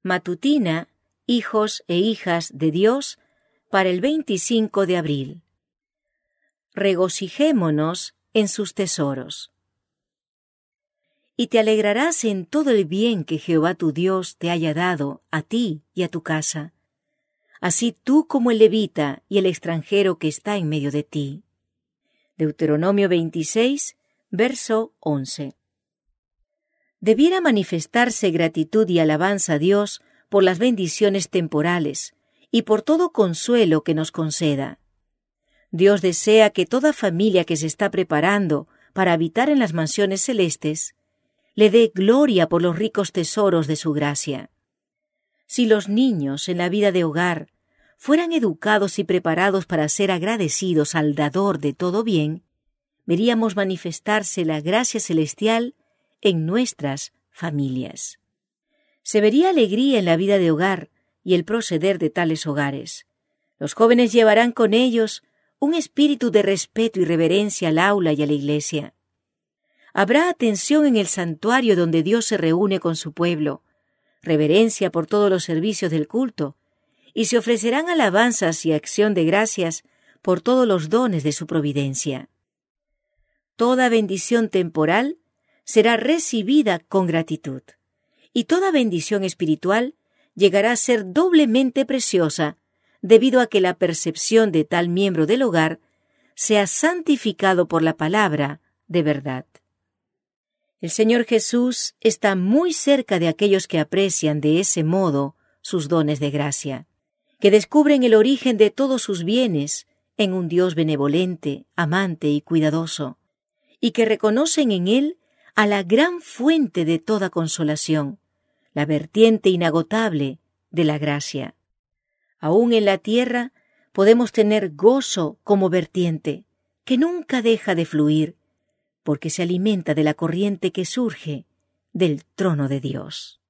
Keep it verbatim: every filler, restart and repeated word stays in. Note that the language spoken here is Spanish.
Matutina, hijos e hijas de Dios, para el veinticinco de abril. Regocijémonos en sus tesoros. Y te alegrarás en todo el bien que Jehová tu Dios te haya dado a ti y a tu casa, así tú como el levita y el extranjero que está en medio de ti. Deuteronomio veintiséis, verso once. Debiera manifestarse gratitud y alabanza a Dios por las bendiciones temporales y por todo consuelo que nos conceda. Dios desea que toda familia que se está preparando para habitar en las mansiones celestes le dé gloria por los ricos tesoros de su gracia. Si los niños en la vida de hogar fueran educados y preparados para ser agradecidos al dador de todo bien, veríamos manifestarse la gracia celestial en nuestras familias. Se vería alegría en la vida de hogar y el proceder de tales hogares. Los jóvenes llevarán con ellos un espíritu de respeto y reverencia al aula y a la iglesia. Habrá atención en el santuario donde Dios se reúne con su pueblo, reverencia por todos los servicios del culto, y se ofrecerán alabanzas y acción de gracias por todos los dones de su providencia. Toda bendición temporal será recibida con gratitud, y toda bendición espiritual llegará a ser doblemente preciosa debido a que la percepción de tal miembro del hogar sea santificado por la palabra de verdad. El Señor Jesús está muy cerca de aquellos que aprecian de ese modo sus dones de gracia, que descubren el origen de todos sus bienes en un Dios benevolente, amante y cuidadoso, y que reconocen en Él a la gran fuente de toda consolación, la vertiente inagotable de la gracia. Aún en la tierra podemos tener gozo como vertiente, que nunca deja de fluir, porque se alimenta de la corriente que surge del trono de Dios.